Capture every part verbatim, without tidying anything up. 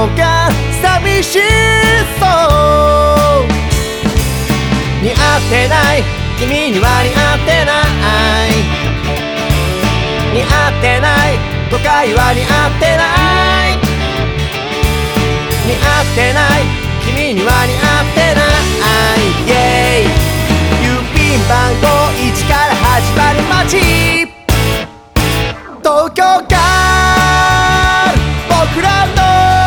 のが寂しそう。似合ってない、君には似合ってない。似合ってない、都会は似合ってない。似合ってない、君には似合ってない。yeah、 郵便番号いちから始まる街、東京が僕らの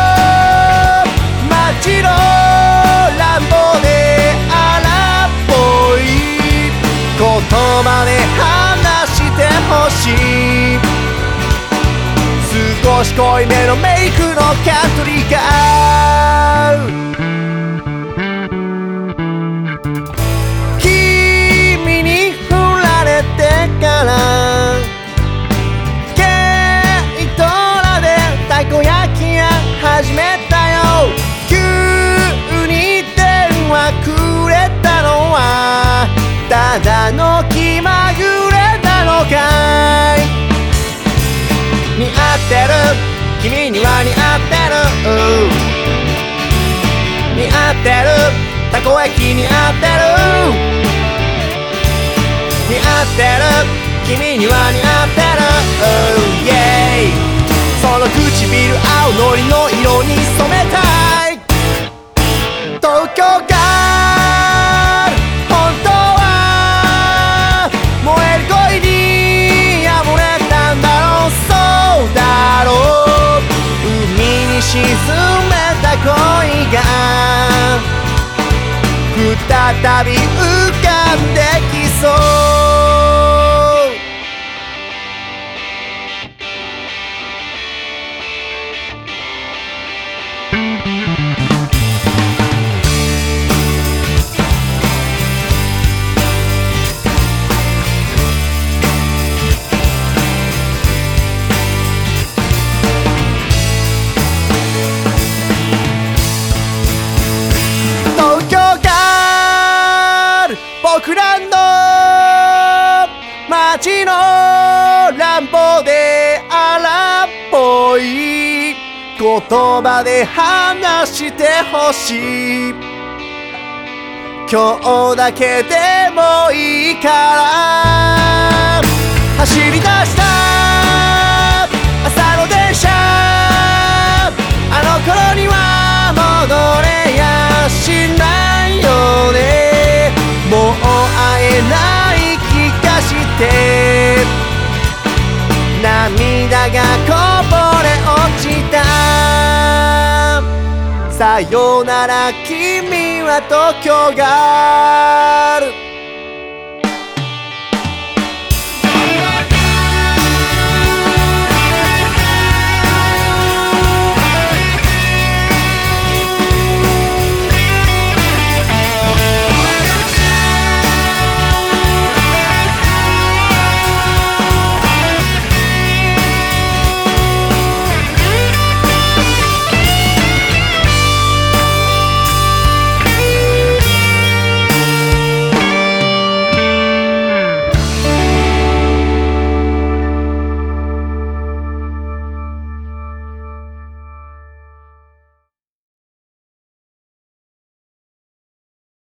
街の乱暴で荒っぽい言葉で話してほしい。少し濃いめのメイクのカントリーガール、君に振られてから軽トラでたこ焼き屋始めたよ。急に電話くれたのはただの気まぐれなのかい。似合ってる、君には似合ってる。似合ってる、たこ焼き似合ってる。似合ってる、君には似合ってる。yeah、 その唇青のりの色に染めたい。東京が本当は燃える恋にあふれたんだろう。そうだろう、海に沈めた恋が再び浮かんできそう。僕らの街の乱暴で荒っぽい言葉で話してほしい。今日だけでもいいから走り出した朝の電車、あの頃には戻れやしないよね。もう会えない気がして涙がこぼれ落ちた。さよなら君は東京ガール。